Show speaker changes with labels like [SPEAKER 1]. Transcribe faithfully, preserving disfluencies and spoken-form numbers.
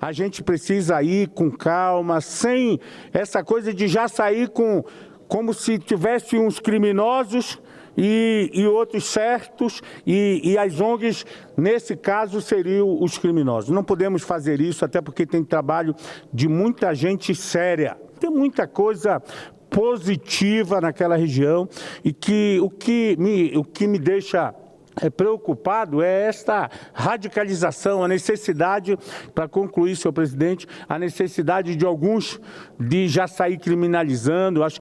[SPEAKER 1] a gente precisa ir com calma, sem essa coisa de já sair com, como se tivesse uns criminosos e, e outros certos, e, e as O N Gs, nesse caso, seriam os criminosos. Não podemos fazer isso, até porque tem trabalho de muita gente séria. Tem muita coisa positiva naquela região e que o que me, o que me deixa é, preocupado é esta radicalização, a necessidade, para concluir, senhor presidente, a necessidade de alguns de já sair criminalizando. Acho